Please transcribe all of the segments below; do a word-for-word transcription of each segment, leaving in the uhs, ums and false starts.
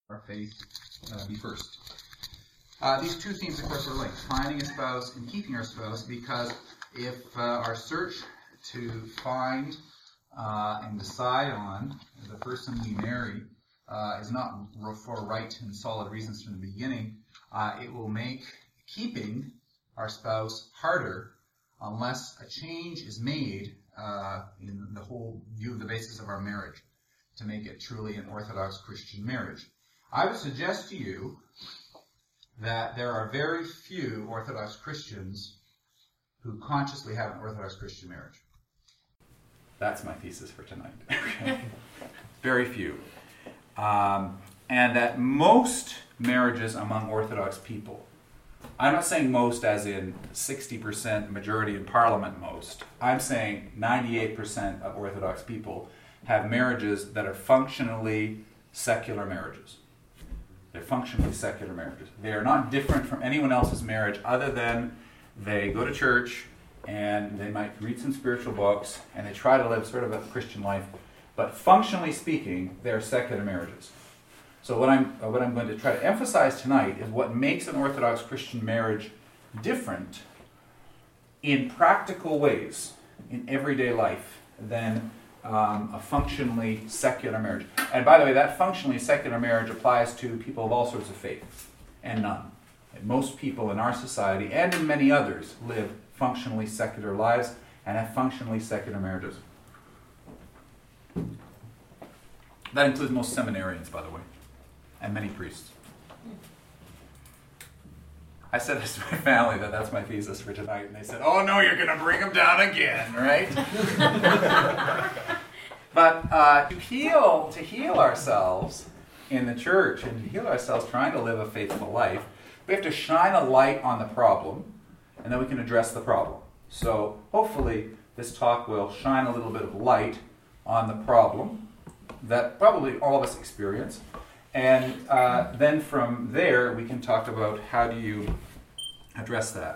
our faith uh, be first. Uh, these two themes, of course, are linked: finding a spouse and keeping our spouse, because if uh, our search to find uh, and decide on the person we marry uh, is not for right and solid reasons from the beginning, uh, it will make keeping our spouse harder unless a change is made uh, in the whole view of the basis of our marriage to make it truly an Orthodox Christian marriage. I would suggest to you that there are very few Orthodox Christians who consciously have an Orthodox Christian marriage. That's my thesis for tonight. Very few. Um, and that most marriages among Orthodox people, I'm not saying most as in sixty percent majority in Parliament most. I'm saying ninety-eight percent of Orthodox people have marriages that are functionally secular marriages. They're functionally secular marriages. They are not different from anyone else's marriage other than they go to church and they might read some spiritual books and they try to live sort of a Christian life. But functionally speaking, they're secular marriages. So what I'm, what I'm going to try to emphasize tonight is what makes an Orthodox Christian marriage different in practical ways in everyday life than Um, a functionally secular marriage. And by the way, that functionally secular marriage applies to people of all sorts of faith and none. And most people in our society and in many others live functionally secular lives and have functionally secular marriages. That includes most seminarians, by the way, and many priests. I said this to my family that that's my thesis for tonight, and they said, "Oh no, you're going to bring them down again, right?" But uh, to heal, to heal ourselves in the church and to heal ourselves trying to live a faithful life, we have to shine a light on the problem, and then we can address the problem. So hopefully this talk will shine a little bit of light on the problem that probably all of us experience. And uh, then from there, we can talk about how do you address that.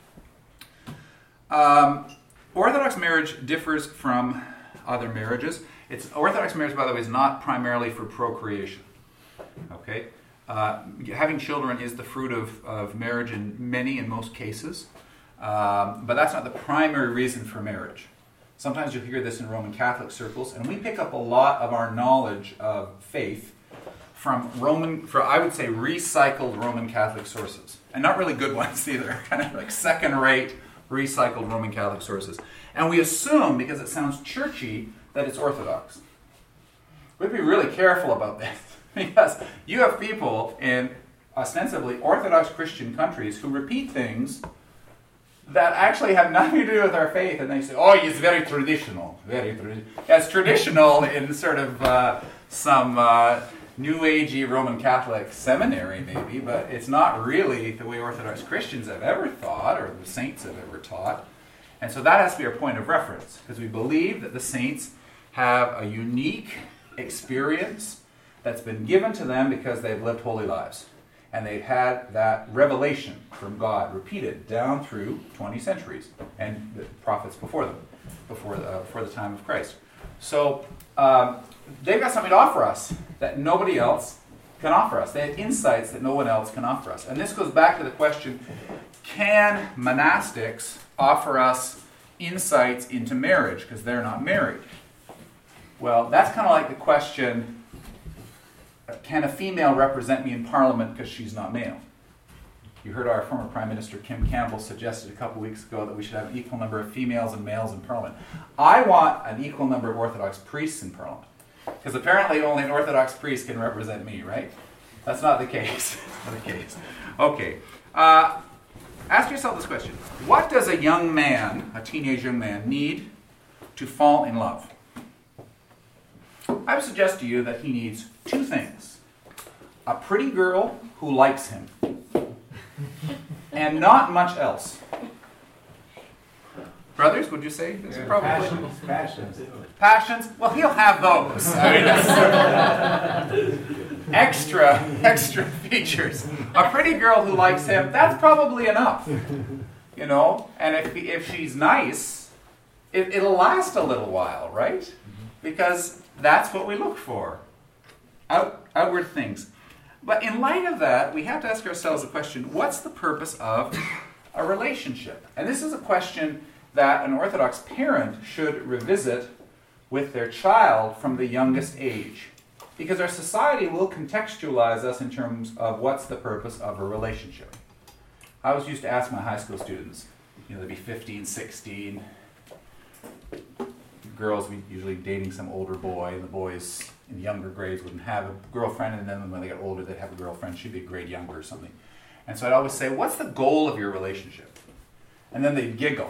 Um, Orthodox marriage differs from other marriages. It's Orthodox marriage, by the way, is not primarily for procreation. Okay, uh, having children is the fruit of, of marriage in many and most cases, um, but that's not the primary reason for marriage. Sometimes you'll hear this in Roman Catholic circles, and we pick up a lot of our knowledge of faith from Roman, for I would say recycled Roman Catholic sources, and not really good ones either, kind of like second-rate recycled Roman Catholic sources. And we assume, because it sounds churchy, that it's Orthodox. We'd be really careful about this, because you have people in ostensibly Orthodox Christian countries who repeat things that actually have nothing to do with our faith, and they say, "Oh, it's very traditional, very traditional." Yeah, it's traditional in sort of uh, some uh, New Agey Roman Catholic seminary, maybe, but it's not really the way Orthodox Christians have ever thought, or the saints have ever taught. And so that has to be our point of reference, because we believe that the saints have a unique experience that's been given to them because they've lived holy lives. And they've had that revelation from God repeated down through twenty centuries, and the prophets before them, before the, before the time of Christ. So um, they've got something to offer us that nobody else can offer us. They have insights that no one else can offer us. And this goes back to the question, can monastics offer us insights into marriage because they're not married? Well, that's kind of like the question, can a female represent me in Parliament because she's not male? You heard our former Prime Minister Kim Campbell suggested a couple weeks ago that we should have an equal number of females and males in Parliament. I want an equal number of Orthodox priests in Parliament, because apparently only an Orthodox priest can represent me, right? That's not the case. Not the case. Okay. Uh, ask yourself this question. What does a young man, a teenage young man, need to fall in love? I would suggest to you that he needs two things. A pretty girl who likes him, and not much else. Brothers, would you say? This Yeah, is probably passions, passions. Passions? Well, he'll have those. I mean, that's extra, extra features. A pretty girl who likes him, that's probably enough. You know? And if if she's nice, it, it'll last a little while, right? Because that's what we look for. Out, outward things. But in light of that, we have to ask ourselves the question, what's the purpose of a relationship? And this is a question that an Orthodox parent should revisit with their child from the youngest age. Because our society will contextualize us in terms of what's the purpose of a relationship. I always used to ask my high school students, you know, they'd be fifteen, sixteen, girls would usually dating some older boy, and the boys in younger grades wouldn't have a girlfriend, and then when they got older, they'd have a girlfriend. She'd be a grade younger or something. And so I'd always say, what's the goal of your relationship? And then they'd giggle,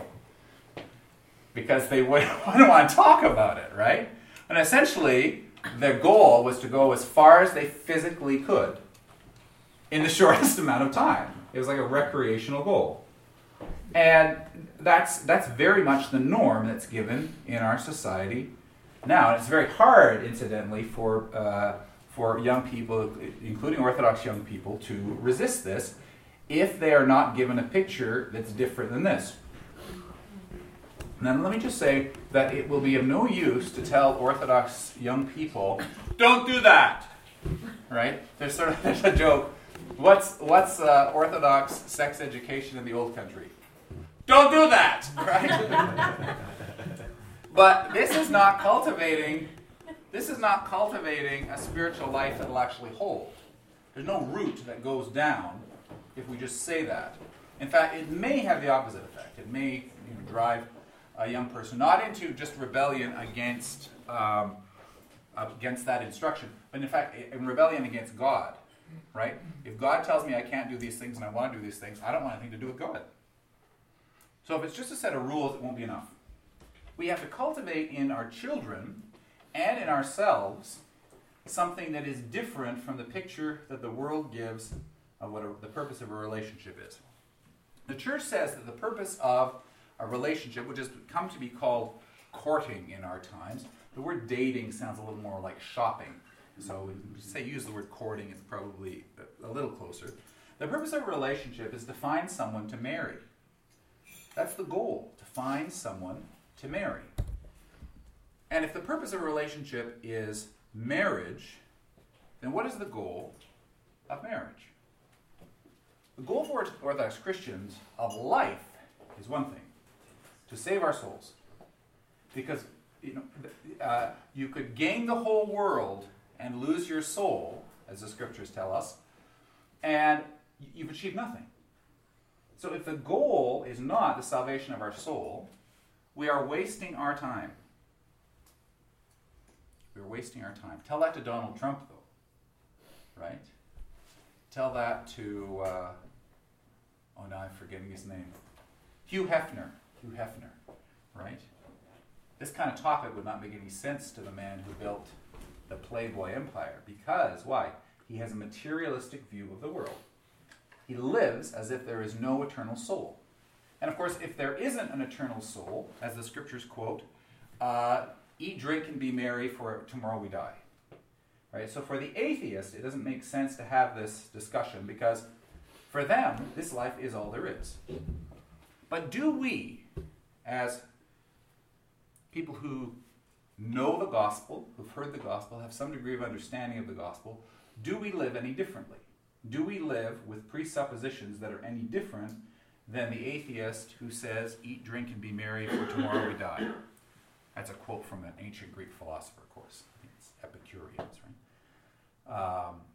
because they wouldn't want to talk about it, right? And essentially, their goal was to go as far as they physically could in the shortest amount of time. It was like a recreational goal. And that's that's very much the norm that's given in our society now. And it's very hard, incidentally, for uh, for young people, including Orthodox young people, to resist this if they are not given a picture that's different than this. Now, let me just say that it will be of no use to tell Orthodox young people, don't do that, right? There's sort of there's a joke. What's what's uh, Orthodox sex education in the old country? Don't do that, right? But this is not cultivating. This is not cultivating a spiritual life that will actually hold. There's no root that goes down if we just say that. In fact, it may have the opposite effect. It may you know, drive a young person not into just rebellion against um, against that instruction, but in fact, in rebellion against God. Right? If God tells me I can't do these things and I want to do these things, I don't want anything to do with God. So if it's just a set of rules, it won't be enough. We have to cultivate in our children and in ourselves something that is different from the picture that the world gives of what a, the purpose of a relationship is. The church says that the purpose of a relationship, which has come to be called courting in our times, the word dating sounds a little more like shopping. So we say use the word courting, it's probably a, a little closer. The purpose of a relationship is to find someone to marry. That's the goal, to find someone to marry. And if the purpose of a relationship is marriage, then what is the goal of marriage? The goal for Orthodox Christians of life is one thing, to save our souls. Because you know, uh, you could gain the whole world and lose your soul, as the scriptures tell us, and you've achieved nothing. So if the goal is not the salvation of our soul, we are wasting our time. We're wasting our time. Tell that to Donald Trump, though, right? Tell that to, uh, oh, now I'm forgetting his name. Hugh Hefner. Hugh Hefner, right? This kind of topic would not make any sense to the man who built the Playboy empire. Because, why? He has a materialistic view of the world. He lives as if there is no eternal soul. And of course, if there isn't an eternal soul, as the scriptures quote, uh, eat, drink, and be merry, for tomorrow we die. Right? So for the atheist, it doesn't make sense to have this discussion because for them, this life is all there is. But do we, as people who know the gospel, who've heard the gospel, have some degree of understanding of the gospel, do we live any differently? Do we live with presuppositions that are any different than the atheist who says, eat, drink, and be merry, for tomorrow we die? That's a quote from an ancient Greek philosopher, of course. I think it's Epicureans, right? Um,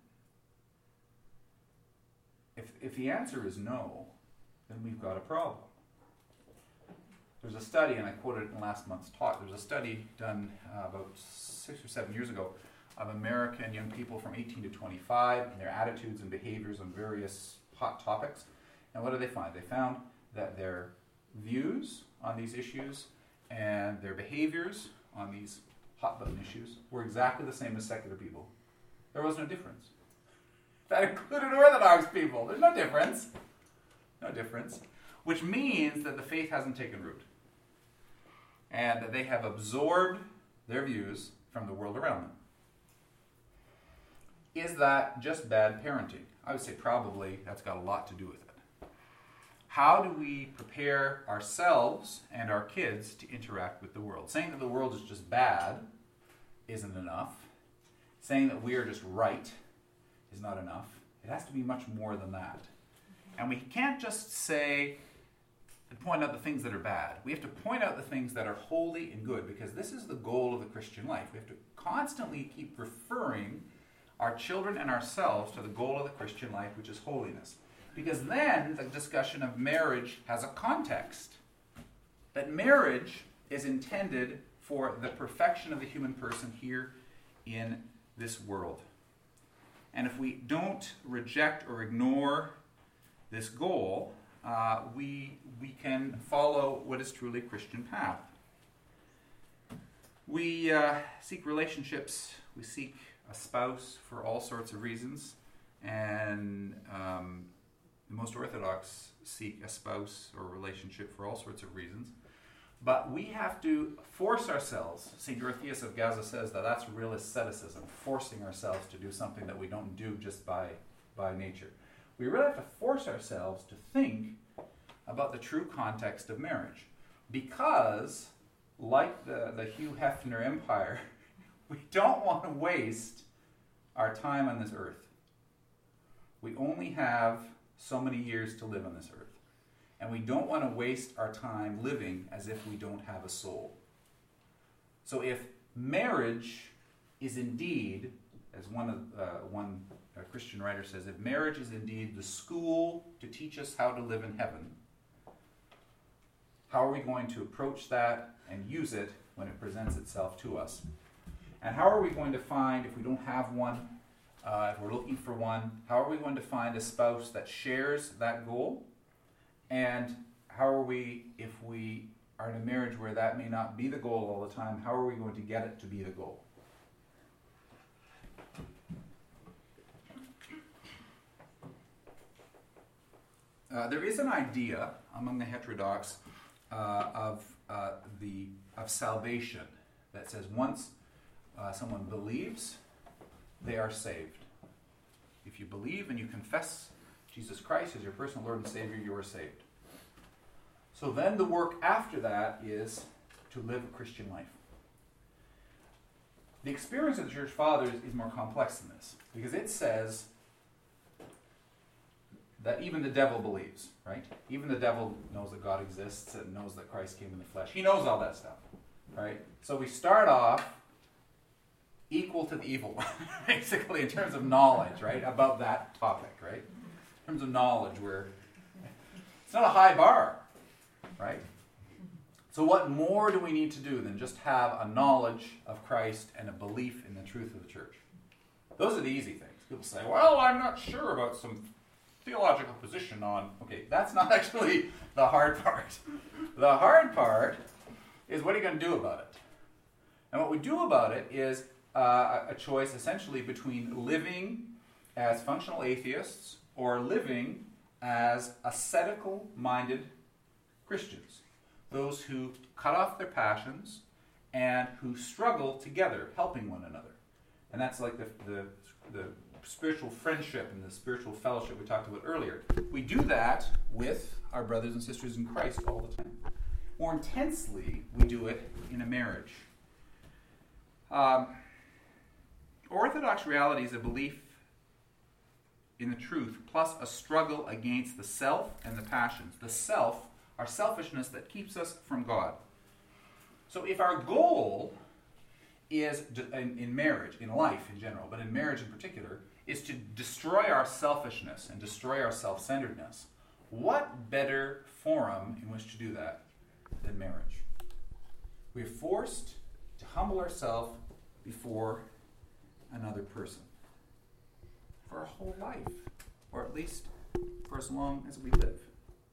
if, if the answer is no, then we've got a problem. There's a study, and I quoted it in last month's talk, there's a study done uh, about six or seven years ago of American young people from eighteen to twenty-five and their attitudes and behaviors on various hot topics. And what did they find? They found that their views on these issues and their behaviors on these hot button issues were exactly the same as secular people. There was no difference. That included Orthodox people. There's no difference. No difference. Which means that the faith hasn't taken root. And that they have absorbed their views from the world around them. Is that just bad parenting? I would say probably that's got a lot to do with it. How do we prepare ourselves and our kids to interact with the world? Saying that the world is just bad isn't enough. Saying that we are just right is not enough. It has to be much more than that. And we can't just say, point out the things that are bad. We have to point out the things that are holy and good, because this is the goal of the Christian life. We have to constantly keep referring our children and ourselves to the goal of the Christian life, which is holiness. Because then the discussion of marriage has a context. That marriage is intended for the perfection of the human person here in this world. And if we don't reject or ignore this goal, uh, we, we can follow what is truly a Christian path. We uh, seek relationships, we seek a spouse for all sorts of reasons, and um, most Orthodox seek a spouse or relationship for all sorts of reasons. But we have to force ourselves. Saint Dorotheus of Gaza says that that's real asceticism, forcing ourselves to do something that we don't do just by, by nature. We really have to force ourselves to think about the true context of marriage. Because, like the, the Hugh Hefner Empire, we don't want to waste our time on this earth. We only have so many years to live on this earth. And we don't want to waste our time living as if we don't have a soul. So if marriage is indeed, as one of uh, one uh, Christian writer says, if marriage is indeed the school to teach us how to live in heaven, how are we going to approach that and use it when it presents itself to us? And how are we going to find, if we don't have one, uh, if we're looking for one, how are we going to find a spouse that shares that goal? And how are we, if we are in a marriage where that may not be the goal all the time, how are we going to get it to be the goal? Uh, there is an idea among the heterodox uh, of uh, the of salvation that says once uh, someone believes, they are saved. If you believe and you confess Jesus Christ as your personal Lord and Savior, you are saved. So then the work after that is to live a Christian life. The experience of the Church Fathers is more complex than this, because it says that even the devil believes, right? Even the devil knows that God exists and knows that Christ came in the flesh. He knows all that stuff, right? So we start off equal to the evil one, basically, in terms of knowledge, right? About that topic, right? In terms of knowledge, where it's not a high bar, right? So what more do we need to do than just have a knowledge of Christ and a belief in the truth of the church? Those are the easy things. People say, well, I'm not sure about some theological position on... Okay, that's not actually the hard part. The hard part is, what are you going to do about it? And what we do about it is uh, a choice essentially between living as functional atheists or living as ascetical-minded Christians. Those who cut off their passions and who struggle together, helping one another. And that's like the, the, the spiritual friendship and the spiritual fellowship we talked about earlier. We do that with our brothers and sisters in Christ all the time. More intensely, we do it in a marriage. Um, Orthodox reality is a belief in the truth, plus a struggle against the self and the passions. The self, our selfishness that keeps us from God. So if our goal is, in, in marriage, in life in general, but in marriage in particular, is to destroy our selfishness and destroy our self-centeredness, what better forum in which to do that than marriage? We are forced to humble ourselves before another person for our whole life, or at least for as long as we live.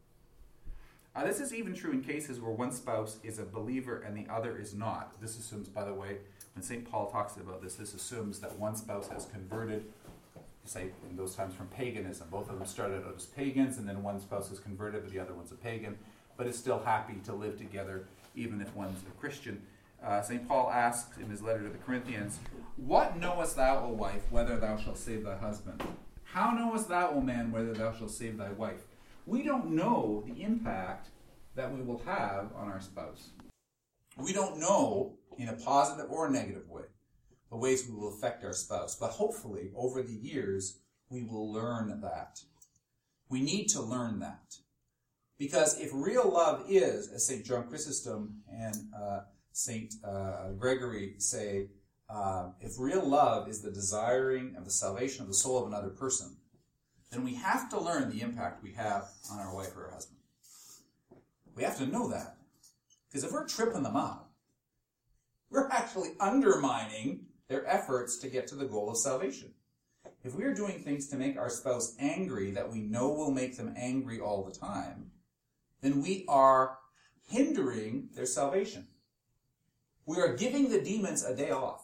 Uh, this is even true in cases where one spouse is a believer and the other is not. This assumes, by the way, when Saint Paul talks about this, this assumes that one spouse has converted, say in those times, from paganism. Both of them started out as pagans, and then one spouse is converted, but the other one's a pagan, but is still happy to live together, even if one's a Christian. Uh, Saint Paul asks in his letter to the Corinthians, "What knowest thou, O wife, whether thou shalt save thy husband? How knowest thou, O man, whether thou shalt save thy wife?" We don't know the impact that we will have on our spouse. We don't know, in a positive or a negative way, the ways we will affect our spouse. But hopefully, over the years, we will learn that. We need to learn that. Because if real love is, as Saint John Chrysostom and uh, Saint uh, Gregory say, uh, if real love is the desiring of the salvation of the soul of another person, then we have to learn the impact we have on our wife or our husband. We have to know that. Because if we're tripping them up, we're actually undermining their efforts to get to the goal of salvation. If we're doing things to make our spouse angry that we know will make them angry all the time, then we are hindering their salvation. We are giving the demons a day off.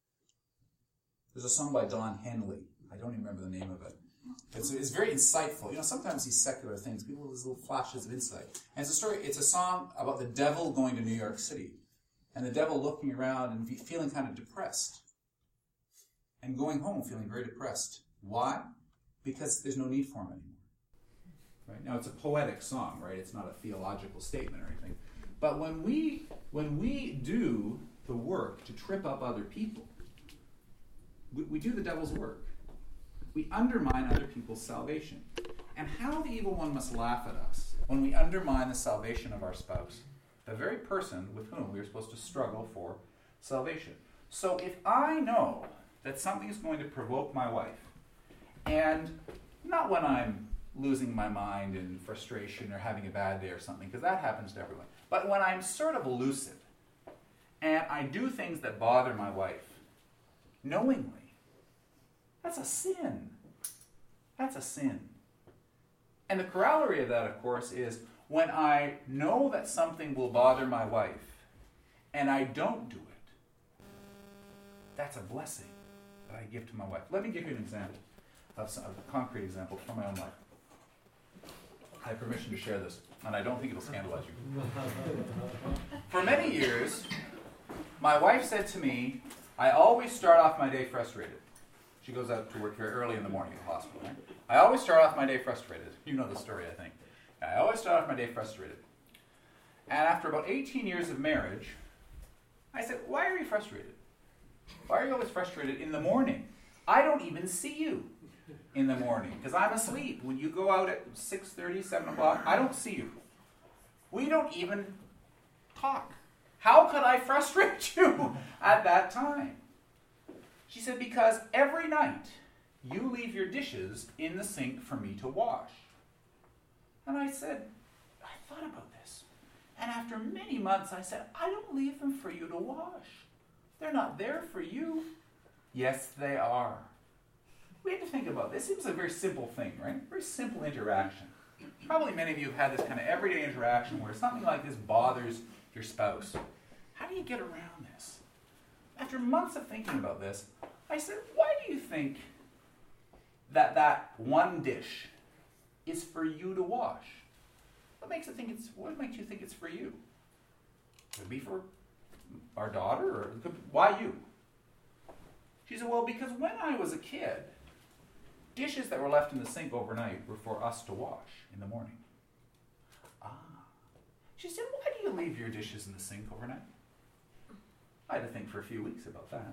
There's a song by Don Henley. I don't even remember the name of it. It's, it's very insightful. You know, sometimes these secular things, people have these little flashes of insight. And it's a story, it's a song about the devil going to New York City. And the devil looking around and be, feeling kind of depressed. And going home feeling very depressed. Why? Because there's no need for him anymore. Right? Now, it's a poetic song, right? It's not a theological statement or anything. But when we when we do the work to trip up other people, we, we do the devil's work. We undermine other people's salvation. And how the evil one must laugh at us when we undermine the salvation of our spouse, the very person with whom we are supposed to struggle for salvation. So if I know that something is going to provoke my wife, and not when I'm losing my mind in frustration or having a bad day or something, because that happens to everyone, but when I'm sort of lucid, and I do things that bother my wife, knowingly, that's a sin. That's a sin. And the corollary of that, of course, is when I know that something will bother my wife, and I don't do it, that's a blessing that I give to my wife. Let me give you an example, of, some, of a concrete example from my own life. I have permission to share this, and I don't think it'll scandalize you. For many years, my wife said to me, I always start off my day frustrated. She goes out to work very early in the morning at the hospital. Right? I always start off my day frustrated. You know the story, I think. I always start off my day frustrated. And after about eighteen years of marriage, I said, why are you frustrated? Why are you always frustrated in the morning? I don't even see you in the morning because I'm asleep. When you go out at six thirty, seven o'clock, I don't see you. We don't even talk. How could I frustrate you at that time? She said, because every night you leave your dishes in the sink for me to wash. And I said, I thought about this. And after many months, I said, I don't leave them for you to wash. They're not there for you. Yes, they are. We had to think about this. It was a very simple thing, right? Very simple interaction. Probably many of you have had this kind of everyday interaction where something like this bothers your spouse. How do you get around this? After months of thinking about this, I said, why do you think that that one dish is for you to wash? What makes it think it's? What makes you think it's for you? Could it be for our daughter, or could, why you? She said, well, because when I was a kid, dishes that were left in the sink overnight were for us to wash in the morning. Ah. She said, why do you leave your dishes in the sink overnight? I had to think for a few weeks about that.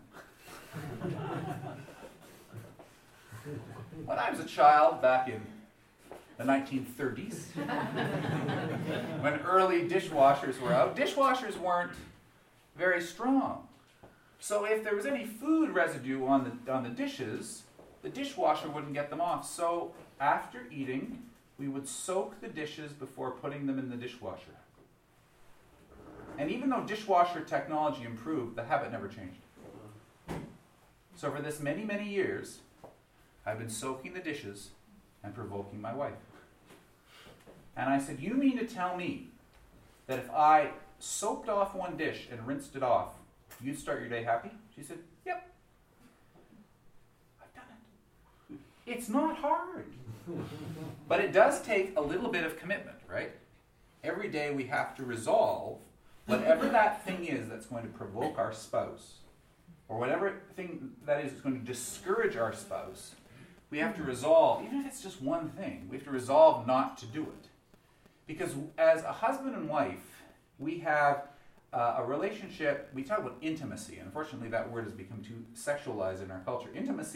When I was a child, back in the nineteen thirties, when early dishwashers were out, dishwashers weren't very strong. So if there was any food residue on the on the dishes, the dishwasher wouldn't get them off. So after eating, we would soak the dishes before putting them in the dishwasher. And even though dishwasher technology improved, the habit never changed. So for this many, many years, I've been soaking the dishes and provoking my wife. And I said, you mean to tell me that if I soaked off one dish and rinsed it off, you'd start your day happy? She said, yep. I've done it. It's not hard. But it does take a little bit of commitment, right? Every day we have to resolve whatever that thing is that's going to provoke our spouse, or whatever thing that is that's going to discourage our spouse, we have to resolve, even if it's just one thing, we have to resolve not to do it. Because as a husband and wife, we have uh, a relationship, we talk about intimacy, and unfortunately that word has become too sexualized in our culture. Intimacy is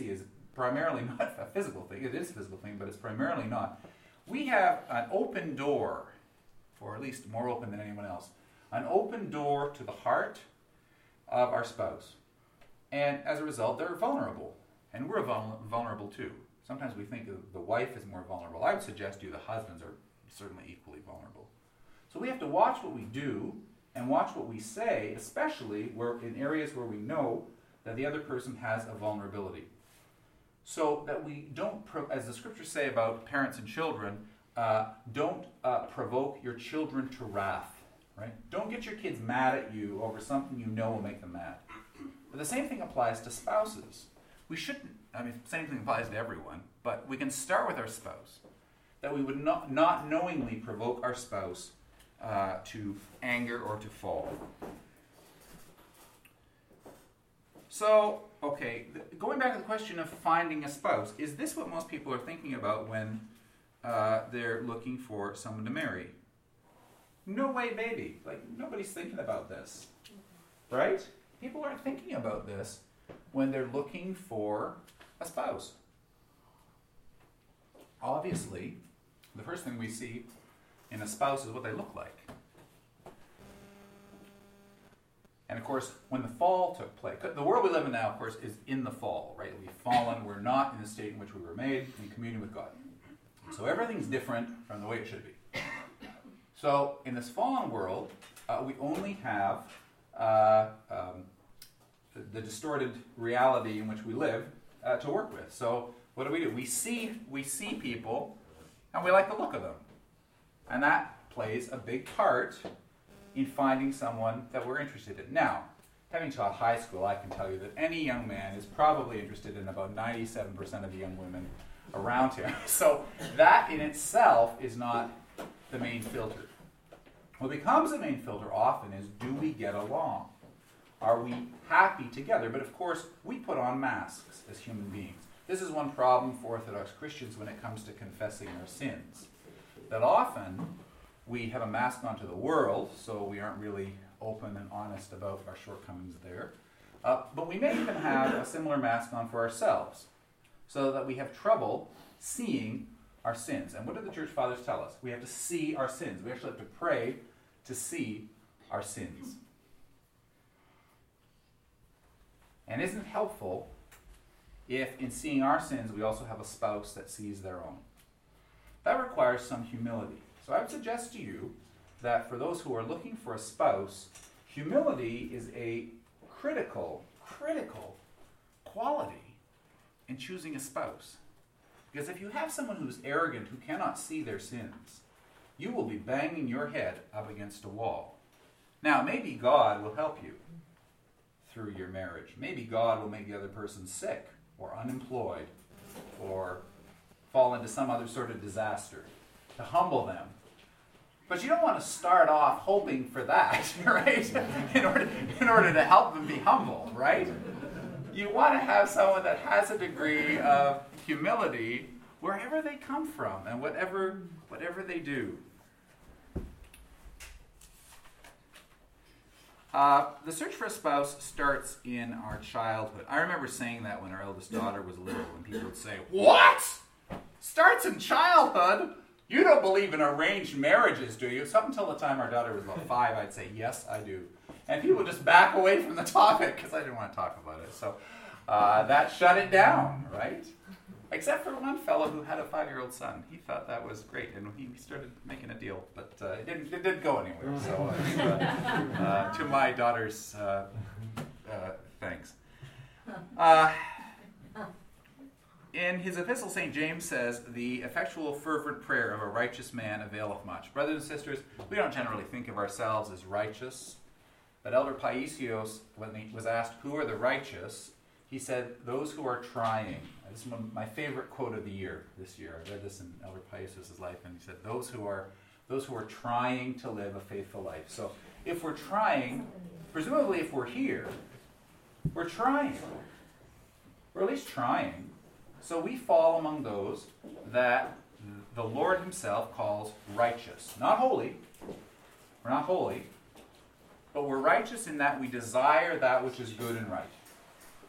primarily not a physical thing. It is a physical thing, but it's primarily not. We have an open door, or at least more open than anyone else, an open door to the heart of our spouse. And as a result, they're vulnerable. And we're vul- vulnerable too. Sometimes we think the wife is more vulnerable. I would suggest to you the husbands are certainly equally vulnerable. So we have to watch what we do and watch what we say, especially where in areas where we know that the other person has a vulnerability. So that we don't, pro- as the scriptures say about parents and children, uh, don't uh, provoke your children to wrath. Right? Don't get your kids mad at you over something you know will make them mad. But the same thing applies to spouses. We shouldn't, I mean, same thing applies to everyone, but we can start with our spouse. That we would not, not knowingly provoke our spouse uh, to anger or to fall. So, okay, th- going back to the question of finding a spouse, is this what most people are thinking about when uh, they're looking for someone to marry? No way, baby. Like, nobody's thinking about this. Right? People aren't thinking about this when they're looking for a spouse. Obviously, the first thing we see in a spouse is what they look like. And of course, when the fall took place, the world we live in now, of course, is in the fall, right? We've fallen, we're not in the state in which we were made, in communion with God. So everything's different from the way it should be. So in this fallen world, uh, we only have uh, um, the, the distorted reality in which we live uh, to work with. So what do we do? We see we see people, and we like the look of them, and that plays a big part in finding someone that we're interested in. Now, having taught high school, I can tell you that any young man is probably interested in about ninety-seven percent of the young women around him. So that in itself is not the main filter. What becomes the main filter often is, do we get along? Are we happy together? But of course, we put on masks as human beings. This is one problem for Orthodox Christians when it comes to confessing our sins. That often we have a mask onto the world, so we aren't really open and honest about our shortcomings there. Uh, but we may even have a similar mask on for ourselves, so that we have trouble seeing our sins. And what do the church fathers tell us? We have to see our sins. We actually have to pray to see our sins. And isn't it helpful if in seeing our sins we also have a spouse that sees their own? That requires some humility. So I would suggest to you that for those who are looking for a spouse, humility is a critical, critical quality in choosing a spouse. Because if you have someone who's arrogant, who cannot see their sins, you will be banging your head up against a wall. Now, maybe God will help you through your marriage. Maybe God will make the other person sick or unemployed or fall into some other sort of disaster to humble them. But you don't want to start off hoping for that, right? In order, in order to help them be humble, right? You want to have someone that has a degree of humility wherever they come from and whatever whatever they do. Uh, the search for a spouse starts in our childhood. I remember saying that when our eldest daughter was little, and people would say, "What? Starts in childhood? You don't believe in arranged marriages, do you?" So up until the time our daughter was about five, I'd say, "Yes, I do." And people would just back away from the topic because I didn't want to talk about it. So uh, that shut it down, right? Except for one fellow who had a five-year-old son. He thought that was great, and he started making a deal, but uh, it didn't it didn't go anywhere. So uh, uh, to my daughter's uh, uh, thanks. Uh, in his epistle, Saint James says, "The effectual fervent prayer of a righteous man availeth much." Brothers and sisters, we don't generally think of ourselves as righteous, but Elder Paisios, when he was asked, "Who are the righteous?" he said, "Those who are trying." This is one of my favorite quote of the year this year. I read this in Elder Paisios' life, and he said, "Those who are those who are trying to live a faithful life." So if we're trying, presumably if we're here, we're trying. We're at least trying. So we fall among those that the Lord himself calls righteous. Not holy. We're not holy. But we're righteous in that we desire that which is good and right.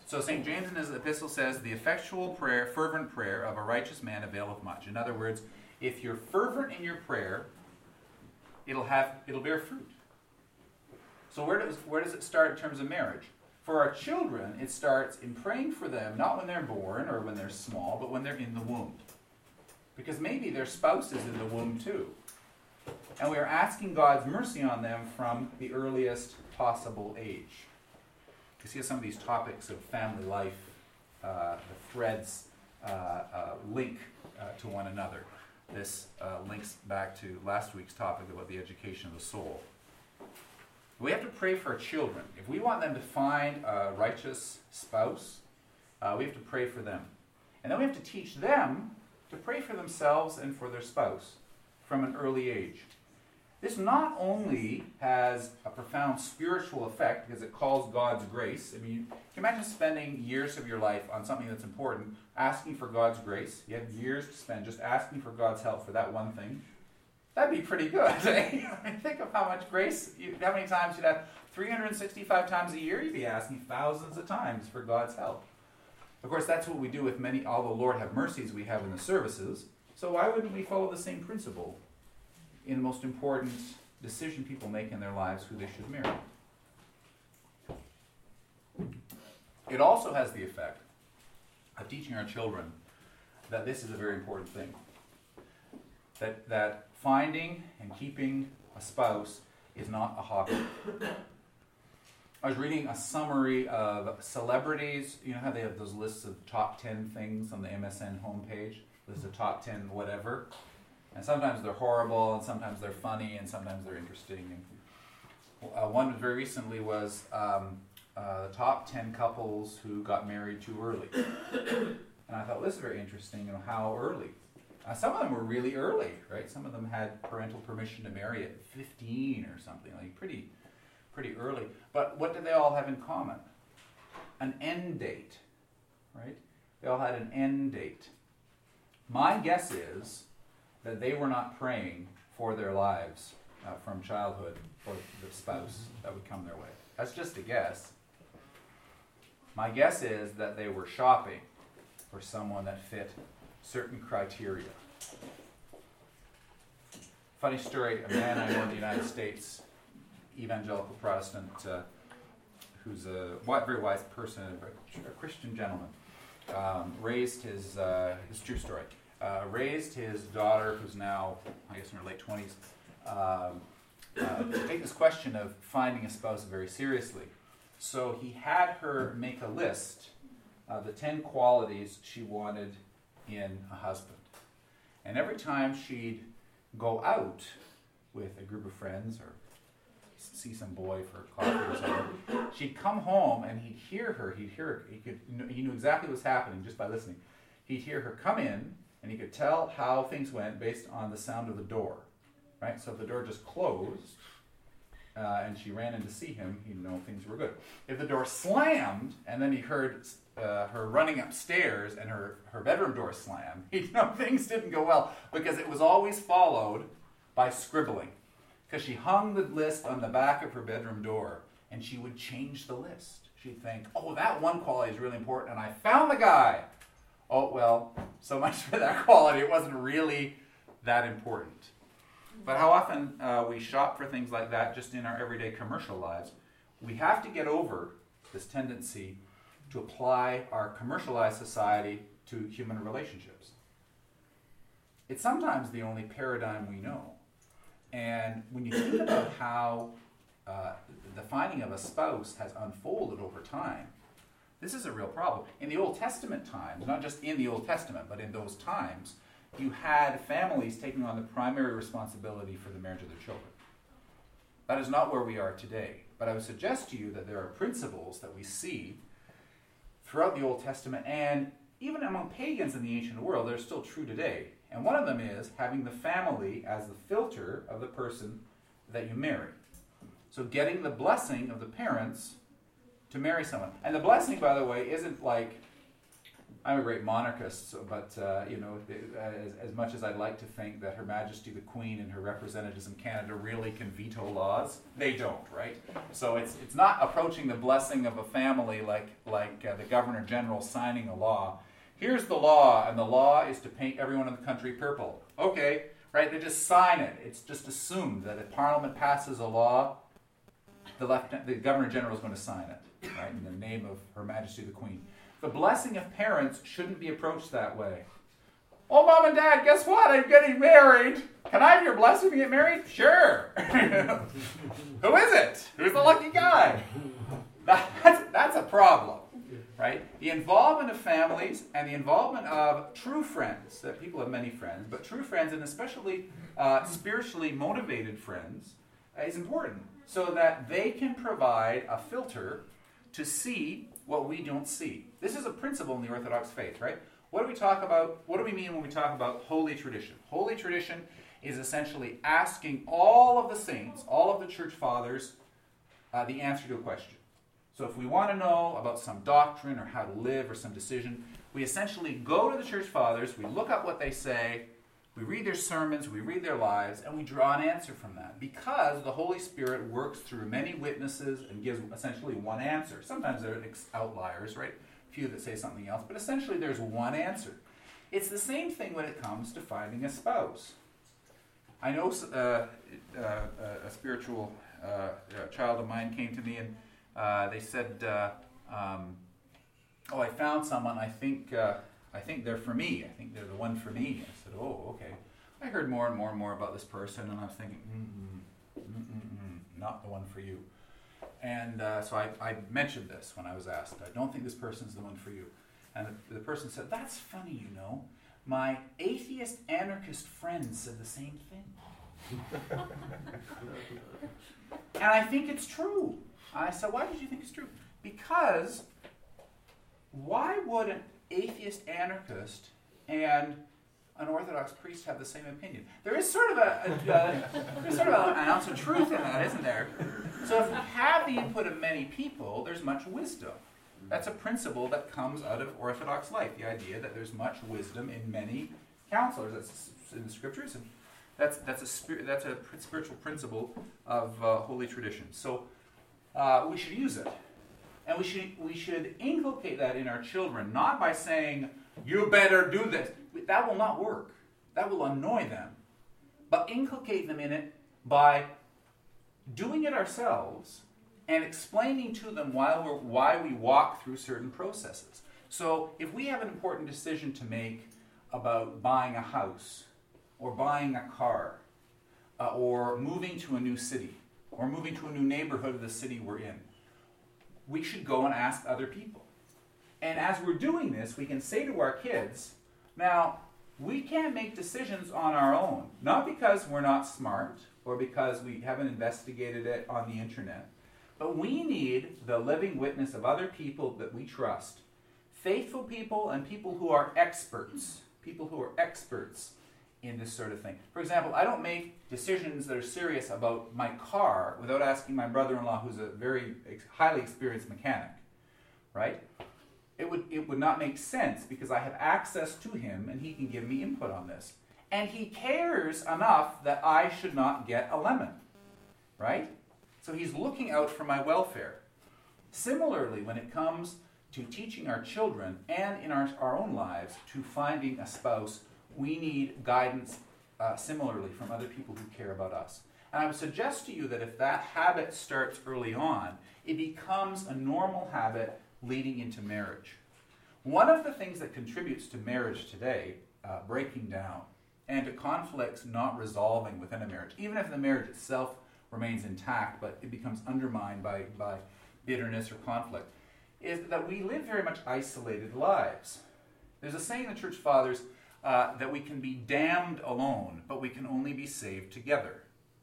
So Saint James in his epistle says, the effectual prayer, fervent prayer of a righteous man availeth much. In other words, if you're fervent in your prayer, it'll have it'll bear fruit. So where does where does it start in terms of marriage? For our children, it starts in praying for them, not when they're born or when they're small, but when they're in the womb. Because maybe their spouse is in the womb too. And we are asking God's mercy on them from the earliest possible age. You see some of these topics of family life, uh, the threads uh, uh, link uh, to one another. This uh, links back to last week's topic about the education of the soul. We have to pray for our children. If we want them to find a righteous spouse, uh, we have to pray for them. And then we have to teach them to pray for themselves and for their spouse from an early age. This not only has a profound spiritual effect because it calls God's grace. I mean, you can imagine spending years of your life on something that's important, asking for God's grace. You have years to spend just asking for God's help for that one thing. That'd be pretty good. Eh? I mean, think of how much grace, you, how many times you'd have, three hundred sixty-five times a year, you'd be asking thousands of times for God's help. Of course, that's what we do with many, all the Lord have mercies we have in the services. So why wouldn't we follow the same principle in the most important decision people make in their lives, who they should marry? It also has the effect of teaching our children that this is a very important thing. That, that finding and keeping a spouse is not a hobby. I was reading a summary of celebrities. You know how they have those lists of top ten things on the M S N homepage? List of top ten whatever. And sometimes they're horrible, and sometimes they're funny, and sometimes they're interesting. And uh, one very recently was um, uh, the top ten couples who got married too early. And I thought, well, this is very interesting. You know, how early? Uh, some of them were really early, right? Some of them had parental permission to marry at fifteen or something, like pretty, pretty early. But what did they all have in common? An end date, right? They all had an end date. My guess is that they were not praying for their lives uh, from childhood for the spouse that would come their way. That's just a guess. My guess is that they were shopping for someone that fit certain criteria. Funny story, a man I know in the United States, evangelical Protestant, uh, who's a very wise person, a Christian gentleman, um, raised his, uh, his true story, uh, raised his daughter, who's now, I guess in her late twenties, um, uh, to take this question of finding a spouse very seriously. So he had her make a list of the ten qualities she wanted in a husband. And every time she'd go out with a group of friends or see some boy for coffee or something, she'd come home and he'd hear her. He'd hear her. He could. He knew exactly what was happening just by listening. He'd hear her come in, and he could tell how things went based on the sound of the door. Right. So if the door just closed, uh, and she ran in to see him, he'd know things were good. If the door slammed, and then he heard uh, her running upstairs, and her her bedroom door slammed, he'd know things didn't go well, because it was always followed by scribbling. Because she hung the list on the back of her bedroom door, and she would change the list. She'd think, oh, that one quality is really important, and I found the guy. Oh, well, so much for that quality. It wasn't really that important. But how often uh, we shop for things like that just in our everyday commercial lives. We have to get over this tendency to apply our commercialized society to human relationships. It's sometimes the only paradigm we know. And when you think about how uh, the finding of a spouse has unfolded over time, this is a real problem. In the Old Testament times, not just in the Old Testament, but in those times, you had families taking on the primary responsibility for the marriage of their children. That is not where we are today. But I would suggest to you that there are principles that we see throughout the Old Testament, and even among pagans in the ancient world, they're still true today. And one of them is having the family as the filter of the person that you marry. So getting the blessing of the parents to marry someone. And the blessing, by the way, isn't like I'm a great monarchist, so, but uh, you know, as, as much as I'd like to think that Her Majesty the Queen and her representatives in Canada really can veto laws, they don't, right? So it's it's not approaching the blessing of a family like like uh, the Governor General signing a law. Here's the law, and the law is to paint everyone in the country purple. Okay, right? They just sign it. It's just assumed that if Parliament passes a law, the left, the Governor General is going to sign it, right, in the name of Her Majesty the Queen. The blessing of parents shouldn't be approached that way. Oh, Mom and Dad, guess what? I'm getting married. Can I have your blessing to get married? Sure. Who is it? Who's the lucky guy? That's, that's a problem, right? The involvement of families and the involvement of true friends, that people have many friends, but true friends and especially uh, spiritually motivated friends uh, is important so that they can provide a filter to see what we don't see. This is a principle in the Orthodox faith, right? What do we talk about? What do we mean when we talk about holy tradition? Holy tradition is essentially asking all of the saints, all of the church fathers, uh, the answer to a question. So if we want to know about some doctrine or how to live or some decision, we essentially go to the church fathers, we look up what they say, we read their sermons, we read their lives, and we draw an answer from that. Because the Holy Spirit works through many witnesses and gives essentially one answer. Sometimes there are outliers, right? A few that say something else, but essentially there's one answer. It's the same thing when it comes to finding a spouse. I know uh, uh, a spiritual uh, child of mine came to me and uh, they said, uh, um, oh, I found someone, I think... Uh, I think they're for me. I think they're the one for me. I said, oh, okay. I heard more and more and more about this person, and I was thinking, mm-mm, mm-mm, not the one for you. And uh, so I, I mentioned this when I was asked. I don't think this person's the one for you. And the, the person said, that's funny, you know. My atheist anarchist friend said the same thing. And I think it's true. I said, why did you think it's true? Because why would an atheist anarchist and an Orthodox priest have the same opinion? There is sort of a, a, a there's sort of an ounce of truth in that, isn't there? So if we have the input of many people, there's much wisdom. That's a principle that comes out of Orthodox life, the idea that there's much wisdom in many counselors. That's in the scriptures, and that's that's a spirit, that's a spiritual principle of uh, holy tradition. So uh, we should use it. And we should we should inculcate that in our children, not by saying, you better do this. That will not work. That will annoy them. But inculcate them in it by doing it ourselves and explaining to them why, we're, why we walk through certain processes. So if we have an important decision to make about buying a house or buying a car uh, or moving to a new city or moving to a new neighborhood of the city we're in, we should go and ask other people. And as we're doing this, we can say to our kids, now, we can't make decisions on our own, not because we're not smart or because we haven't investigated it on the internet, but we need the living witness of other people that we trust, faithful people and people who are experts, people who are experts in this sort of thing. For example, I don't make decisions that are serious about my car without asking my brother-in-law, who's a very ex- highly experienced mechanic, right? It would it would not make sense because I have access to him and he can give me input on this. And he cares enough that I should not get a lemon, right? So he's looking out for my welfare. Similarly, when it comes to teaching our children and in our, our own lives to finding a spouse, we need guidance uh, similarly from other people who care about us. And I would suggest to you that if that habit starts early on, it becomes a normal habit leading into marriage. One of the things that contributes to marriage today, uh, breaking down, and to conflicts not resolving within a marriage, even if the marriage itself remains intact, but it becomes undermined by, by bitterness or conflict, is that we live very much isolated lives. There's a saying in the Church Fathers, Uh, that we can be damned alone, but we can only be saved together.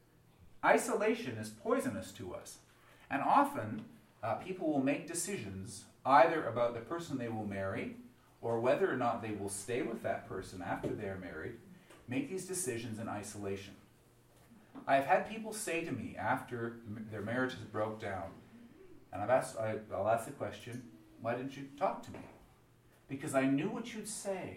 Isolation is poisonous to us. And often, uh, people will make decisions either about the person they will marry or whether or not they will stay with that person after they're married, make these decisions in isolation. I've had people say to me after their marriage has broke down, and I've asked, I, I'll ask the question, why didn't you talk to me? because I knew what you'd say.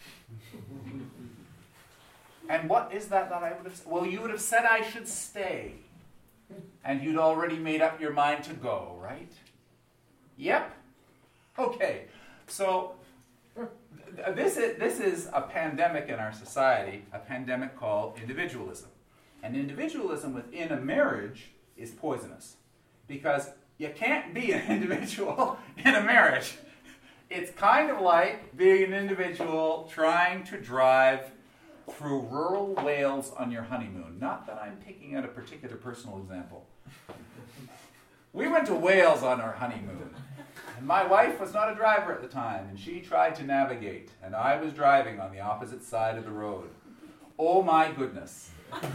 And what is that that I would have said? Well, you would have said I should stay. And you'd already made up your mind to go, right? Yep. Okay. So th- this is, this is a pandemic in our society, a pandemic called individualism. And individualism within a marriage is poisonous, because you can't be an individual in a marriage. It's kind of like being an individual trying to drive through rural Wales on your honeymoon. Not that I'm picking out a particular personal example. We went to Wales on our honeymoon, and my wife was not a driver at the time, and she tried to navigate, and I was driving on the opposite side of the road. Oh my goodness.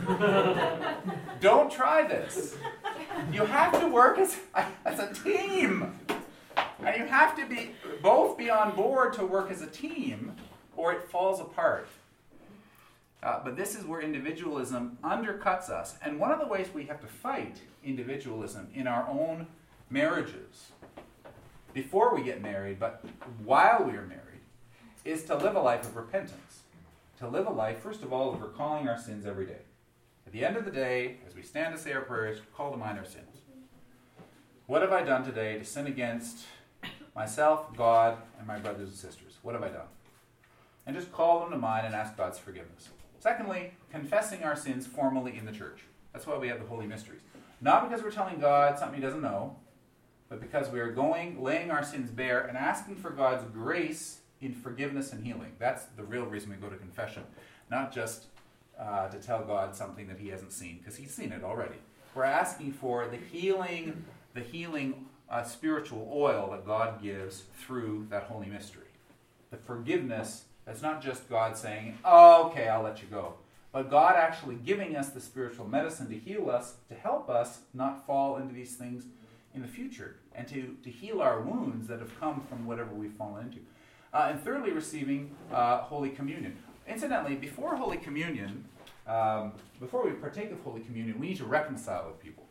Don't try this. You have to work as, as a team. And you have to be both be on board to work as a team, or it falls apart. Uh, but this is where individualism undercuts us. And one of the ways we have to fight individualism in our own marriages, before we get married, but while we are married, is to live a life of repentance. To live a life, first of all, of recalling our sins every day. At the end of the day, as we stand to say our prayers, call to mind our sins. What have I done today to sin against myself, God, and my brothers and sisters? What have I done? And just call them to mind and ask God's forgiveness. Secondly, confessing our sins formally in the church. That's why we have the Holy Mysteries. Not because we're telling God something he doesn't know, but because we are going, laying our sins bare, and asking for God's grace in forgiveness and healing. That's the real reason we go to confession. Not just uh, to tell God something that he hasn't seen, because he's seen it already. We're asking for the healing, the healing uh, spiritual oil that God gives through that Holy Mystery. The forgiveness. That's not just God saying, oh, okay, I'll let you go. But God actually giving us the spiritual medicine to heal us, to help us not fall into these things in the future, and to, to heal our wounds that have come from whatever we've fallen into. Uh, and thirdly, receiving uh, Holy Communion. Incidentally, before Holy Communion, um, before we partake of Holy Communion, we need to reconcile with people.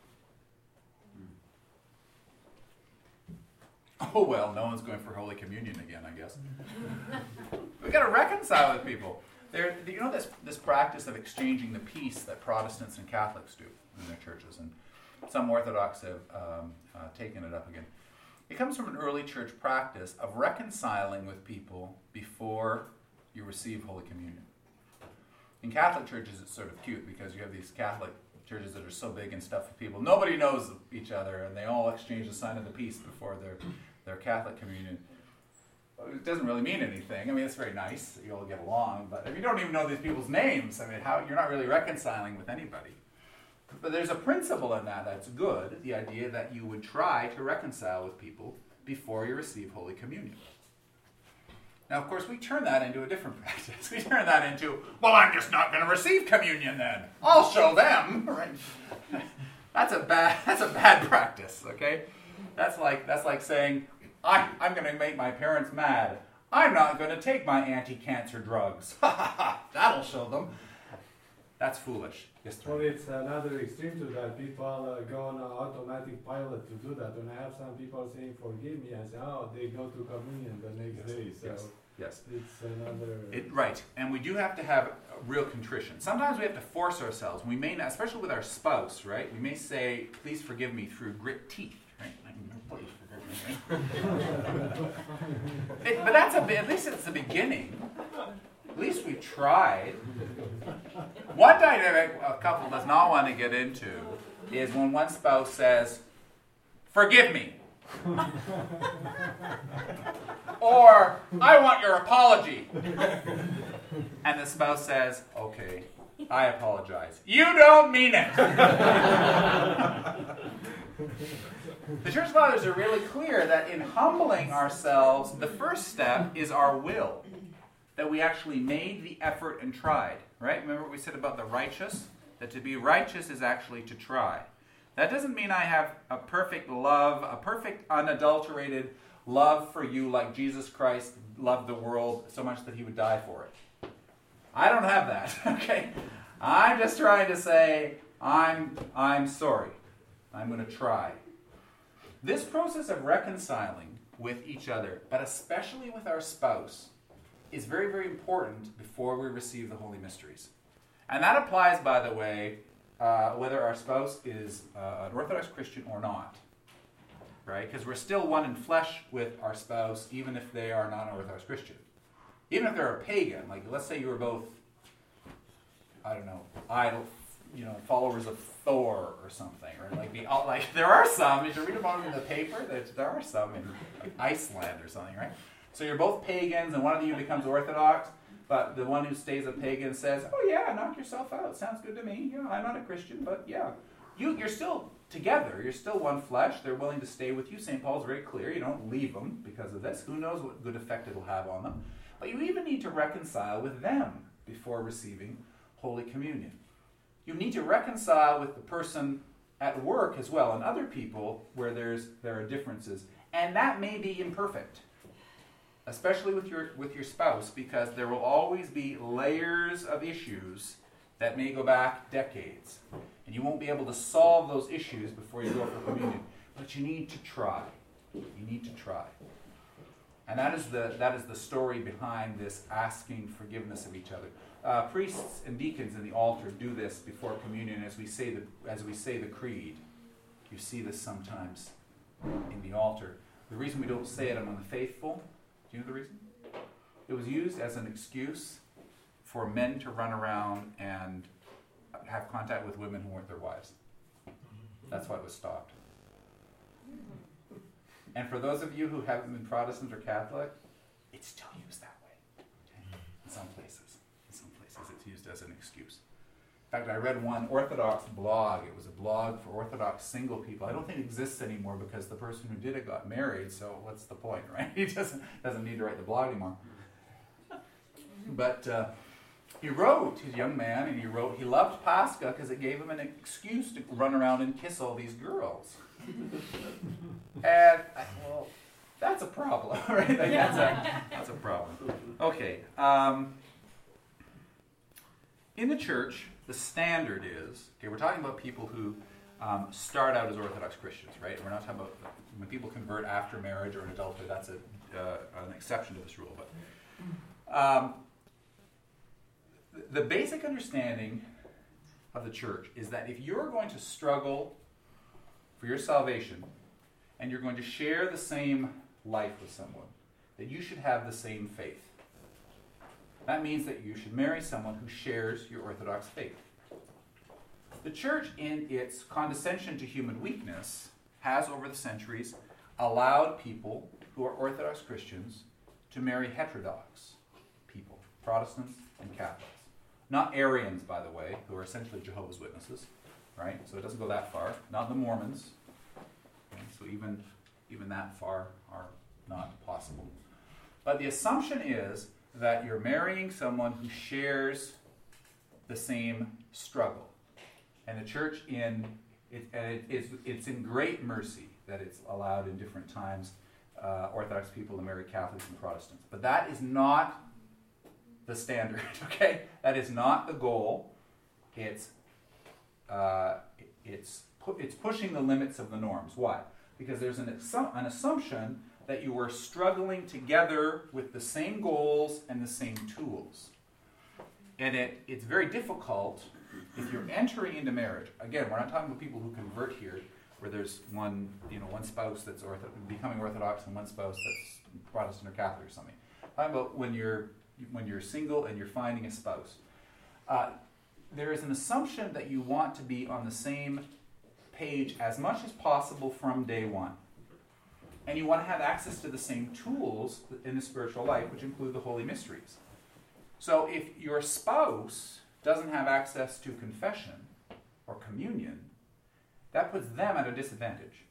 Oh, well, no one's going for Holy Communion again, I guess. We've got to reconcile with people. There, you know this, this practice of exchanging the peace that Protestants and Catholics do in their churches, and some Orthodox have um, uh, taken it up again. It comes from an early church practice of reconciling with people before you receive Holy Communion. In Catholic churches, it's sort of cute because you have these Catholic churches that are so big and stuff with people. Nobody knows each other, and they all exchange the sign of the peace before their, their Catholic communion. It doesn't really mean anything. I mean, it's very nice that you all get along, but if you don't even know these people's names, I mean, how you're not really reconciling with anybody. But there's a principle in that that's good, the idea that you would try to reconcile with people before you receive Holy Communion. Now, of course, we turn that into a different practice. We turn that into, well, I'm just not going to receive communion then. I'll show them. Right? That's a bad. That's a bad practice. Okay, that's like that's like saying, I, I'm going to make my parents mad. I'm not going to take my anti-cancer drugs. That'll show them. That's foolish. Yes, Well, it's another extreme to that. People uh, go on an automatic pilot to do that. When I have some people saying, forgive me, I say, oh, they go to communion the next Yes. day. So Yes. Yes. it's another... It, right, and we do have to have a real contrition. Sometimes we have to force ourselves. We may not, especially with our spouse, right? We may say, please forgive me through grit teeth, right? Like, please forgive me, right? it, but that's a bit, at least it's the beginning. At least we tried. One dynamic a couple does not want to get into is when one spouse says, forgive me. Or, I want your apology. And the spouse says, okay, I apologize. You don't mean it. The Church Fathers are really clear that in humbling ourselves, the first step is our will. That we actually made the effort and tried. Right? Remember what we said about the righteous? That to be righteous is actually to try. That doesn't mean I have a perfect love, a perfect unadulterated love for you like Jesus Christ loved the world so much that he would die for it. I don't have that, okay? I'm just trying to say, I'm, I'm sorry. I'm going to try. This process of reconciling with each other, but especially with our spouse, is very, very important before we receive the holy mysteries. And that applies, by the way, uh, whether our spouse is uh, an Orthodox Christian or not. Right? Because we're still one in flesh with our spouse, even if they are not an Orthodox Christian. Even if they're a pagan, like let's say you were both, I don't know, idol, you know, followers of Thor or something, or like the like there are some. You should read about them in the paper. There, there are some in like Iceland or something, right? So you're both pagans, and one of you becomes Orthodox, but the one who stays a pagan says, "Oh yeah, knock yourself out. Sounds good to me. You know, I'm not a Christian, but yeah, you you're still together. You're still one flesh. They're willing to stay with you. Saint Paul's very clear. You don't leave them because of this. Who knows what good effect it'll have on them? But you even need to reconcile with them before receiving Holy Communion. You need to reconcile with the person at work as well, and other people where there's there are differences, and that may be imperfect, especially with your with your spouse, because there will always be layers of issues that may go back decades, and you won't be able to solve those issues before you go for communion. But you need to try. You need to try. And that is the that is the story behind this asking forgiveness of each other. Uh, priests and deacons in the altar do this before communion as we say the as we say the creed. You see this sometimes in the altar. The reason we don't say it among the faithful, do you know the reason? It was used as an excuse for men to run around and have contact with women who weren't their wives. That's why it was stopped. And for those of you who haven't been Protestant or Catholic, it's still used that way. Okay? In some places. In some places it's used as an excuse. In fact, I read one Orthodox blog. It was a blog for Orthodox single people. I don't think it exists anymore because the person who did it got married, so what's the point, right? He doesn't, doesn't need to write the blog anymore. But uh, he wrote, he's a young man, and he wrote he loved Pascha because it gave him an excuse to run around and kiss all these girls. And, I, well, that's a problem, right? Like, that's, a, that's a problem. Okay. Um, in the church, the standard is, okay, we're talking about people who um, start out as Orthodox Christians, right? We're not talking about when people convert after marriage or in adulthood. That's a, uh, an exception to this rule. But um, the basic understanding of the church is that if you're going to struggle for your salvation, and you're going to share the same life with someone, that you should have the same faith. That means that you should marry someone who shares your Orthodox faith. The church, in its condescension to human weakness, has over the centuries allowed people who are Orthodox Christians to marry heterodox people, Protestants and Catholics. Not Arians, by the way, who are essentially Jehovah's Witnesses, right? So it doesn't go that far. Not the Mormons. Okay? So even, even that far are not possible. But the assumption is that you're marrying someone who shares the same struggle. And the church, in it, and it, it's, it's in great mercy that it's allowed in different times uh, Orthodox people to marry Catholics and Protestants. But that is not the standard, okay? That is not the goal. It's uh, it's pu- it's pushing the limits of the norms. Why? Because there's an, assum- an assumption that you are struggling together with the same goals and the same tools. And it, it's very difficult if you're entering into marriage. Again, we're not talking about people who convert here, where there's one, you know, one spouse that's ortho- becoming Orthodox and one spouse that's Protestant or Catholic or something. I'm talking about when you're when you're single and you're finding a spouse. Uh, there is an assumption that you want to be on the same page as much as possible from day one. And you want to have access to the same tools in the spiritual life, which include the Holy Mysteries. So if your spouse doesn't have access to confession or communion, that puts them at a disadvantage.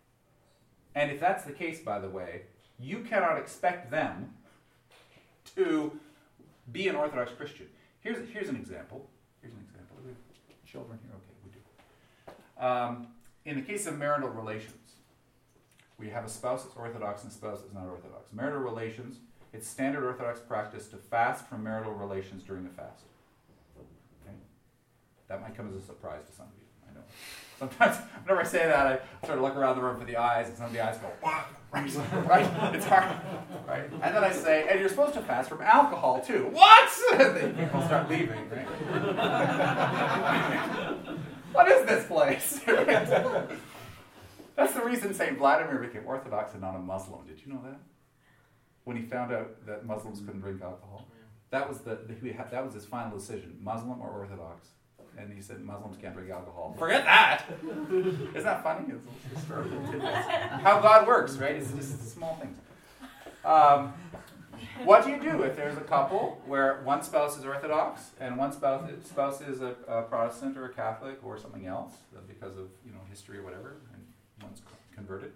And if that's the case, by the way, you cannot expect them to be an Orthodox Christian. Here's, here's an example. Here's an example. Do we have children here? Okay, we do. Um, in the case of marital relations, we have a spouse that's Orthodox and a spouse that's not Orthodox. Marital relations, it's standard Orthodox practice to fast from marital relations during the fast. Okay? That might come as a surprise to some of you, I know. Sometimes, whenever I say that, I sort of look around the room for the eyes, and some of the eyes go, what? Right? Right? It's hard. Right? And then I say, and you're supposed to fast from alcohol, too. What? And then people start leaving, right? What is this place? That's the reason Saint Vladimir became Orthodox and not a Muslim. Did you know that? When he found out that Muslims couldn't drink alcohol. That was the, the he had, that was his final decision, Muslim or Orthodox. And he said Muslims can't drink alcohol. Forget that! Isn't that funny? It's historical tidbits. How God works, right? It's just small things. Um, what do you do if there's a couple where one spouse is Orthodox and one spouse, spouse is a, a Protestant or a Catholic or something else because of you know history or whatever, and one's converted?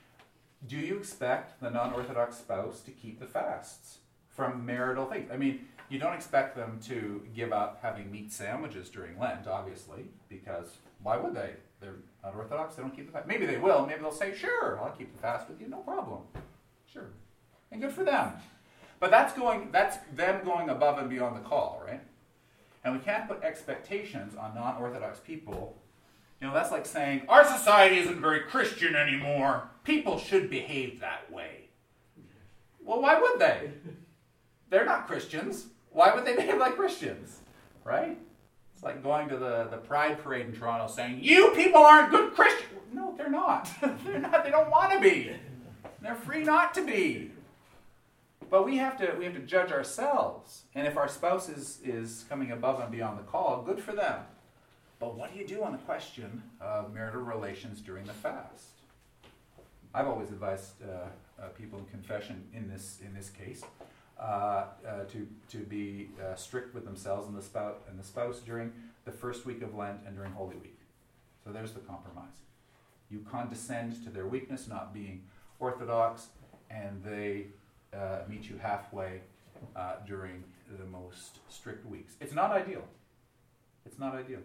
Do you expect the non-Orthodox spouse to keep the fasts from marital things? I mean, you don't expect them to give up having meat sandwiches during Lent, obviously, because why would they? They're not Orthodox, they don't keep the fast. Maybe they will, maybe they'll say, sure, I'll keep the fast with you, no problem. Sure. And good for them. But that's going that's them going above and beyond the call, right? And we can't put expectations on non-Orthodox people. You know, that's like saying, our society isn't very Christian anymore. People should behave that way. Well, why would they? They're not Christians. Why would they behave like Christians? Right? It's like going to the, the Pride Parade in Toronto saying, you people aren't good Christians. No, they're not. They're not. They don't want to be. They're free not to be. But we have to we have to judge ourselves. And if our spouse is, is coming above and beyond the call, good for them. But what do you do on the question of marital relations during the fast? I've always advised uh, uh, people in confession in this in this case uh, uh, to to be uh, strict with themselves and the spouse and the spouse during the first week of Lent and during Holy Week. So there's the compromise. You condescend to their weakness, not being Orthodox, and they uh, meet you halfway uh, during the most strict weeks. It's not ideal. It's not ideal.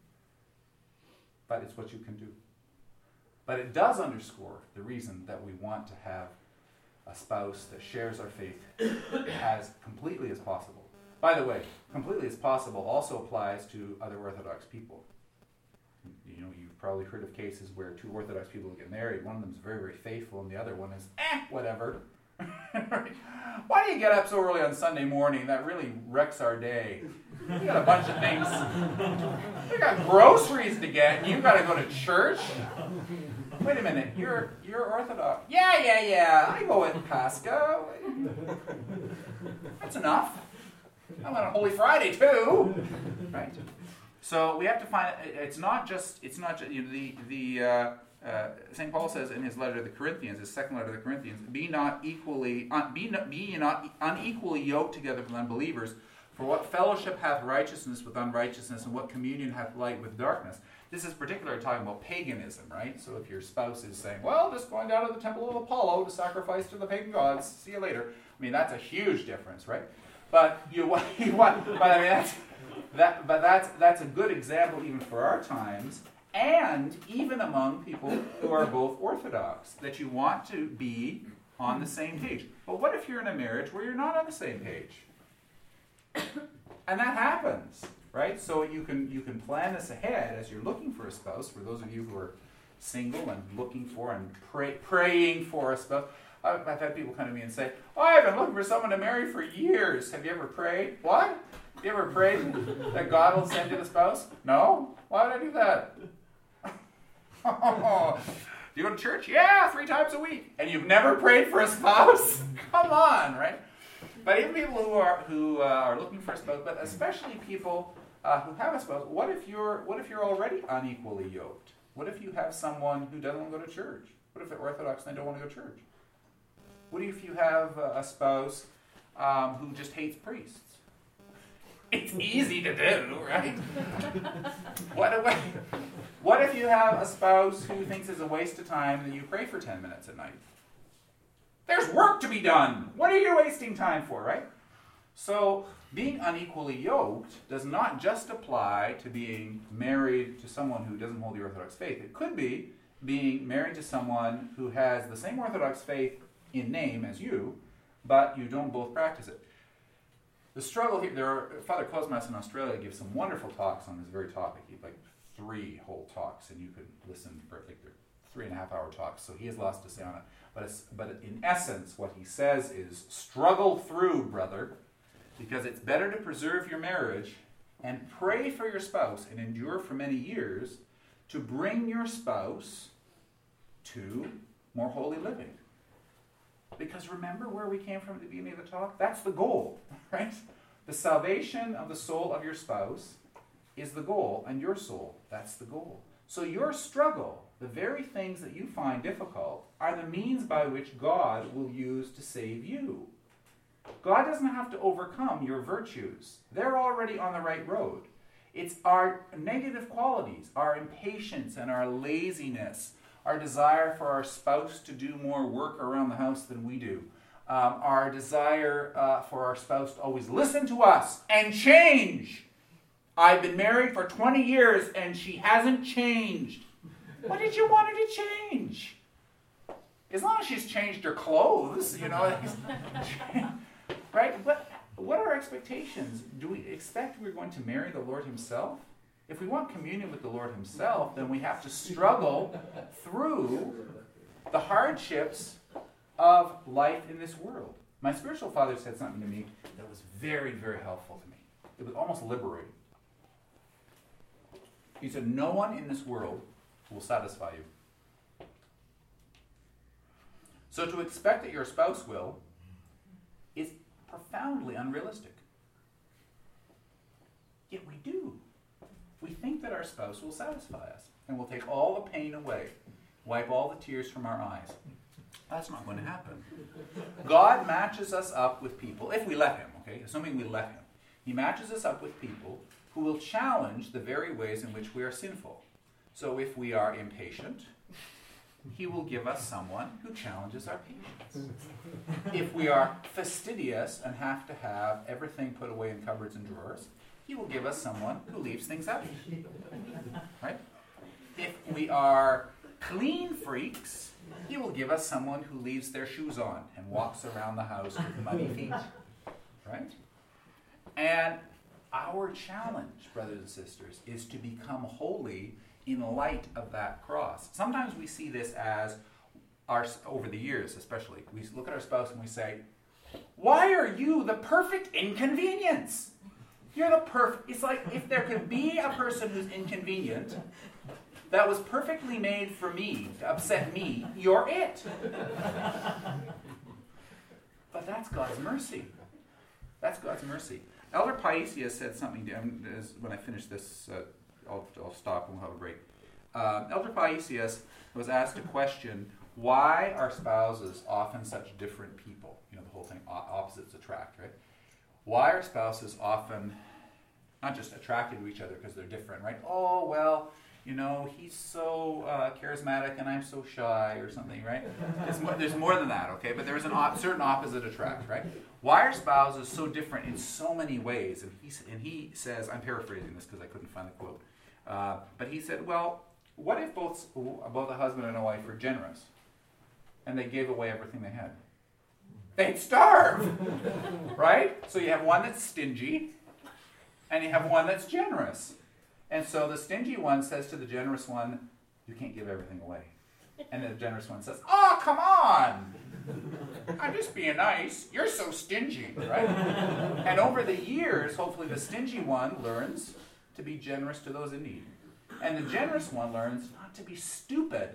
But it's what you can do. But it does underscore the reason that we want to have a spouse that shares our faith as completely as possible. By the way, completely as possible also applies to other Orthodox people. You know, you've probably heard of cases where two Orthodox people get married. One of them is very, very faithful, and the other one is, eh, whatever. Why do you get up so early on Sunday morning? That really wrecks our day. You got a bunch of things. You got groceries to get, and you got to go to church. Wait a minute, you're you're Orthodox. Yeah, yeah, yeah. I go with Pascha. That's enough. I'm on a Holy Friday too, right? So we have to find. It's not just. It's not just you know, the the. Uh, Uh, Saint Paul says in his letter to the Corinthians, his second letter to the Corinthians, "Be not equally, un, be, not, be ye not unequally yoked together with unbelievers. For what fellowship hath righteousness with unrighteousness, and what communion hath light with darkness?" This is particularly talking about paganism, right? So if your spouse is saying, "Well, just going down to the temple of Apollo to sacrifice to the pagan gods. See you later." I mean, that's a huge difference, right? But you want, you want, but I mean, that's that, but that's that's a good example even for our times. And even among people who are both Orthodox, that you want to be on the same page. But what if you're in a marriage where you're not on the same page? And that happens, right? So you can you can plan this ahead as you're looking for a spouse. For those of you who are single and looking for and pray, praying for a spouse. I've, I've had people come to me and say, "Oh, I've been looking for someone to marry for years. Have you ever prayed?" What? Have you ever prayed that God will send you the spouse? No? Why would I do that? Oh, do you go to church? Yeah, three times a week. And you've never prayed for a spouse? Come on, right? But even people who are who uh, are looking for a spouse, but especially people uh, who have a spouse, what if you're what if you're already unequally yoked? What if you have someone who doesn't want to go to church? What if they're Orthodox and they don't want to go to church? What if you have a spouse um, who just hates priests? It's easy to do, right? What if, what if you have a spouse who thinks it's a waste of time that you pray for ten minutes at night? There's work to be done. What are you wasting time for, right? So being unequally yoked does not just apply to being married to someone who doesn't hold the Orthodox faith. It could be being married to someone who has the same Orthodox faith in name as you, but you don't both practice it. The struggle here, there are, Father Cosmas in Australia gives some wonderful talks on this very topic. He like three whole talks, and you could listen for like they're three and a half hour talks. So he has lots to say on it. But it's, but in essence, what he says is struggle through, brother, because it's better to preserve your marriage and pray for your spouse and endure for many years to bring your spouse to more holy living. Because remember where we came from at the beginning of the talk? That's the goal, right? The salvation of the soul of your spouse is the goal, and your soul, that's the goal. So your struggle, the very things that you find difficult, are the means by which God will use to save you. God doesn't have to overcome your virtues. They're already on the right road. It's our negative qualities, our impatience and our laziness, our desire for our spouse to do more work around the house than we do, um, our desire uh, for our spouse to always listen to us and change. I've been married for twenty years and she hasn't changed. What did you want her to change? As long as she's changed her clothes, you know. Right? What, what are our expectations? Do we expect we're going to marry the Lord himself? If we want communion with the Lord himself, then we have to struggle through the hardships of life in this world. My spiritual father said something to me that was very, very helpful to me. It was almost liberating. He said, no one in this world will satisfy you. So to expect that your spouse will is profoundly unrealistic. Yet we do. We think that our spouse will satisfy us and will take all the pain away, wipe all the tears from our eyes. That's not going to happen. God matches us up with people, if we let him, okay? Assuming we let him. He matches us up with people who will challenge the very ways in which we are sinful. So if we are impatient, he will give us someone who challenges our patience. If we are fastidious and have to have everything put away in cupboards and drawers, he will give us someone who leaves things out. Right? If we are clean freaks, he will give us someone who leaves their shoes on and walks around the house with muddy feet. Right? And our challenge, brothers and sisters, is to become holy in light of that cross. Sometimes we see this as, our over the years especially, we look at our spouse and we say, why are you the perfect inconvenience? You're the perfect, it's like if there could be a person who's inconvenient that was perfectly made for me, to upset me, you're it. But that's God's mercy. That's God's mercy. Elder Paisius said something, to, um, as, when I finish this, uh, I'll, I'll stop and we'll have a break. Uh, Elder Paisius was asked a question, why are spouses often such different people? You know, the whole thing, opposites attract, right? Why are spouses often not just attracted to each other because they're different, right? Oh, well, you know, he's so uh, charismatic and I'm so shy or something, right? There's more, there's more than that, okay? But there's a op- certain opposite attract, right? Why are spouses so different in so many ways? And he, and he says, I'm paraphrasing this because I couldn't find the quote, uh, but he said, well, what if both, both a husband and a wife were generous and they gave away everything they had? They'd starve, right? So you have one that's stingy and you have one that's generous. And so the stingy one says to the generous one, you can't give everything away. And the generous one says, oh, come on. I'm just being nice. You're so stingy, right? And over the years, hopefully the stingy one learns to be generous to those in need. And the generous one learns not to be stupid,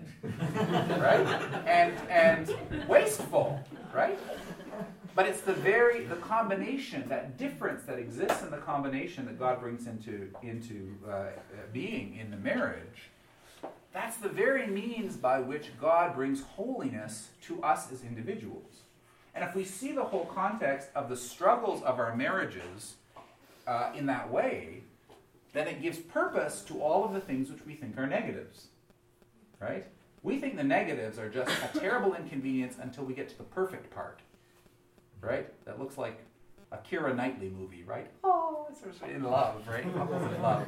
right? And and wasteful, right? But it's the very, the combination, that difference that exists in the combination that God brings into, into uh, being in the marriage. That's the very means by which God brings holiness to us as individuals. And if we see the whole context of the struggles of our marriages uh, in that way, then it gives purpose to all of the things which we think are negatives. Right? We think the negatives are just a terrible inconvenience until we get to the perfect part. Right? That looks like a Keira Knightley movie, right? Oh, it's in love, right? Couples in love.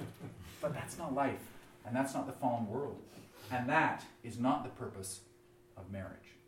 But that's not life. And that's not the fallen world. And that is not the purpose of marriage.